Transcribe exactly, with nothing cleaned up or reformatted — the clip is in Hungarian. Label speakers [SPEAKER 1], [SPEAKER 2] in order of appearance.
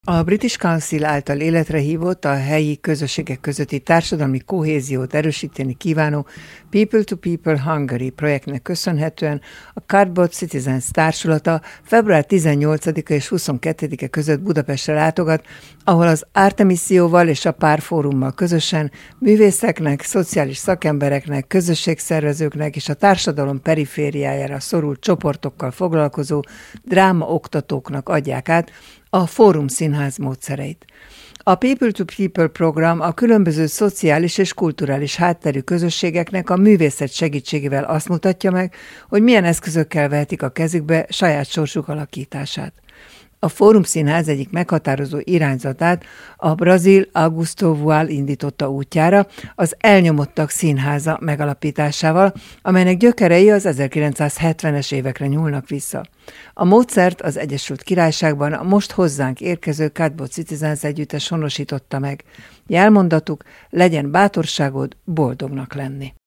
[SPEAKER 1] A British Council által életre hívott, a helyi közösségek közötti társadalmi kohéziót erősíteni kívánó People to People Hungary projektnek köszönhetően a Cardboard Citizens társulata február tizennyolcadika és huszonkettedike között Budapestre látogat, ahol az Artemiszióval és a Pár Fórummal közösen művészeknek, szociális szakembereknek, közösségszervezőknek és a társadalom perifériájára szorult csoportokkal foglalkozó drámaoktatóknak adják át a Fórum Színház módszereit. A People to People program a különböző szociális és kulturális hátterű közösségeknek a művészet segítségével azt mutatja meg, hogy milyen eszközökkel vehetik a kezükbe saját sorsuk alakítását. A Fórum Színház egyik meghatározó irányzatát a brazil Augusto Boal indította útjára az Elnyomottak Színháza megalapításával, amelynek gyökerei az ezerkilencszázhetvenes évekre nyúlnak vissza. A módszert az Egyesült Királyságban a most hozzánk érkező Cardboard Citizens együttes honosította meg. Jelmondatuk: legyen bátorságod boldognak lenni.